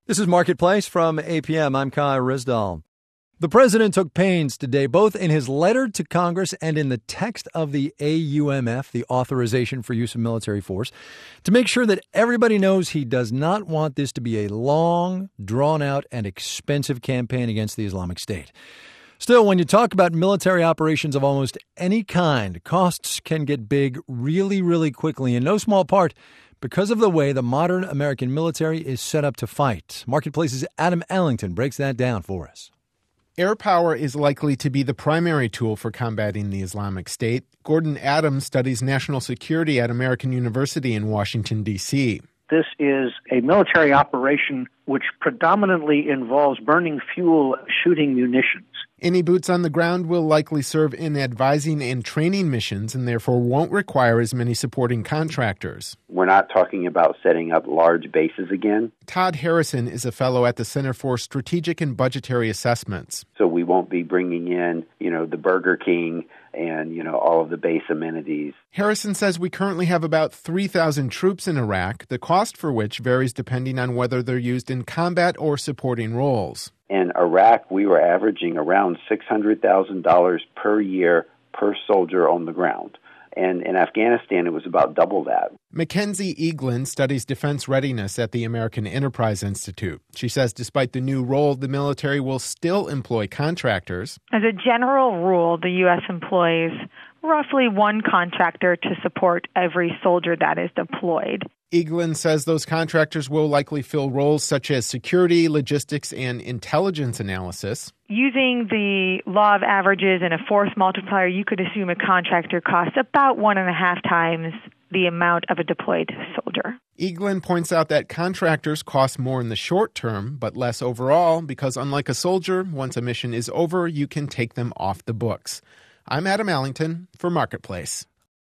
This is Marketplace from APM. I'm Kai Ryssdal. The president took pains today, both in his letter to Congress and in the text of the AUMF, the Authorization for Use of Military Force, to make sure that everybody knows he does not want this to be a long, drawn-out, and expensive campaign against the Islamic State. Still, when you talk about military operations of almost any kind, costs can get big really, really quickly, in no small part because of the way the modern American military is set up to fight. Marketplace's Adam Ellington breaks that down for us. Air power is likely to be the primary tool for combating the Islamic State. Gordon Adams studies national security at American University in Washington, D.C. This is a military operation which predominantly involves burning fuel, shooting munitions. Any boots on the ground will likely serve in advising and training missions and therefore won't require as many supporting contractors. We're not talking about setting up large bases again. Todd Harrison is a fellow at the Center for Strategic and Budgetary Assessments. So we won't be bringing in, the Burger King and, all of the base amenities. Harrison says we currently have about 3,000 troops in Iraq, the cost for which varies depending on whether they're used in combat or supporting roles. In Iraq, we were averaging around $600,000 per year per soldier on the ground. And in Afghanistan, it was about double that. Mackenzie Eaglin studies defense readiness at the American Enterprise Institute. She says despite the new role, the military will still employ contractors. As a general rule, the U.S. employs roughly one contractor to support every soldier that is deployed. Eaglin says those contractors will likely fill roles such as security, logistics, and intelligence analysis. Using the law of averages and a force multiplier, you could assume a contractor costs about 1.5 times the amount of a deployed soldier. Eaglin points out that contractors cost more in the short term, but less overall, because unlike a soldier, once a mission is over, you can take them off the books. I'm Adam Ellington for Marketplace.